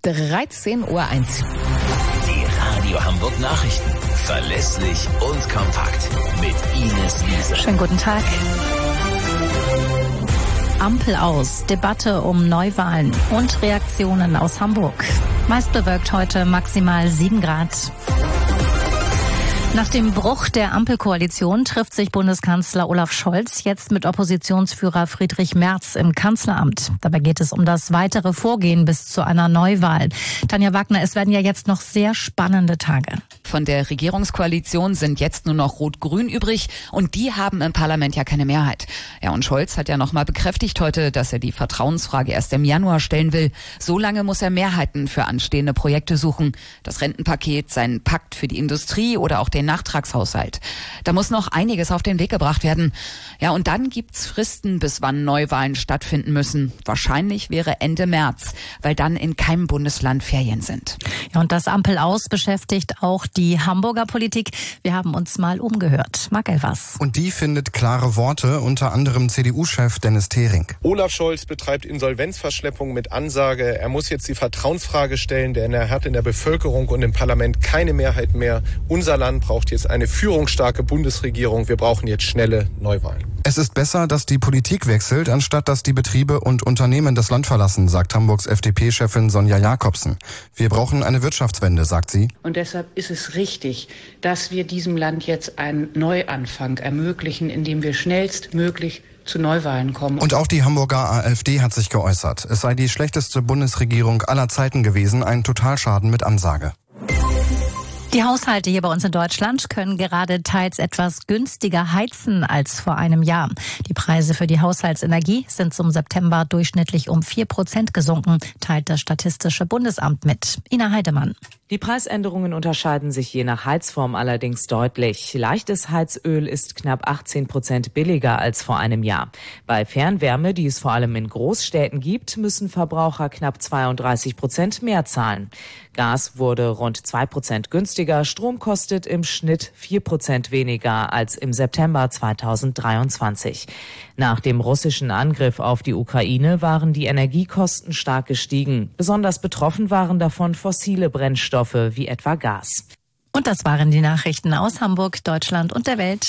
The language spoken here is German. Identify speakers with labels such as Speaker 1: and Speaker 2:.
Speaker 1: 13:01 Uhr.
Speaker 2: Die Radio Hamburg Nachrichten. Verlässlich und kompakt. Mit Ines Wiese.
Speaker 3: Schönen guten Tag. Ampel aus, Debatte um Neuwahlen und Reaktionen aus Hamburg. Meist bewölkt heute maximal 7 Grad. Nach dem Bruch der Ampelkoalition trifft sich Bundeskanzler Olaf Scholz jetzt mit Oppositionsführer Friedrich Merz im Kanzleramt. Dabei geht es um das weitere Vorgehen bis zu einer Neuwahl. Tanja Wagner, es werden ja jetzt noch sehr spannende Tage.
Speaker 4: Von der Regierungskoalition sind jetzt nur noch Rot-Grün übrig und die haben im Parlament ja keine Mehrheit. Ja, und Scholz hat ja nochmal bekräftigt heute, dass er die Vertrauensfrage erst im Januar stellen will. So lange muss er Mehrheiten für anstehende Projekte suchen. Das Rentenpaket, seinen Pakt für die Industrie oder auch den Nachtragshaushalt. Da muss noch einiges auf den Weg gebracht werden. Ja, und dann gibt's Fristen, bis wann Neuwahlen stattfinden müssen. Wahrscheinlich wäre Ende März, weil dann in keinem Bundesland Ferien sind.
Speaker 3: Ja, und das Ampel aus beschäftigt auch die Hamburger Politik. Wir haben uns mal umgehört. Marc Elvers.
Speaker 5: Und die findet klare Worte, unter anderem CDU-Chef Dennis Thering.
Speaker 6: Olaf Scholz betreibt Insolvenzverschleppung mit Ansage. Er muss jetzt die Vertrauensfrage stellen, denn er hat in der Bevölkerung und im Parlament keine Mehrheit mehr. Unser Land braucht jetzt eine führungsstarke Bundesregierung. Wir brauchen jetzt schnelle Neuwahlen.
Speaker 5: Es ist besser, dass die Politik wechselt, anstatt dass die Betriebe und Unternehmen das Land verlassen, sagt Hamburgs FDP-Chefin Sonja Jakobsen. Wir brauchen eine Wirtschaftswende, sagt sie.
Speaker 7: Und deshalb ist es richtig, dass wir diesem Land jetzt einen Neuanfang ermöglichen, indem wir schnellstmöglich zu Neuwahlen kommen.
Speaker 5: Und auch die Hamburger AfD hat sich geäußert. Es sei die schlechteste Bundesregierung aller Zeiten gewesen, ein Totalschaden mit Ansage.
Speaker 3: Die Haushalte hier bei uns in Deutschland können gerade teils etwas günstiger heizen als vor einem Jahr. Die Preise für die Haushaltsenergie sind zum September durchschnittlich um 4% gesunken, teilt das Statistische Bundesamt mit. Ina Heidemann.
Speaker 8: Die Preisänderungen unterscheiden sich je nach Heizform allerdings deutlich. Leichtes Heizöl ist knapp 18% billiger als vor einem Jahr. Bei Fernwärme, die es vor allem in Großstädten gibt, müssen Verbraucher knapp 32% mehr zahlen. Gas wurde rund 2% günstiger, Strom kostet im Schnitt 4% weniger als im September 2023. Nach dem russischen Angriff auf die Ukraine waren die Energiekosten stark gestiegen. Besonders betroffen waren davon fossile Brennstoffe wie etwa Gas.
Speaker 3: Und das waren die Nachrichten aus Hamburg, Deutschland und der Welt.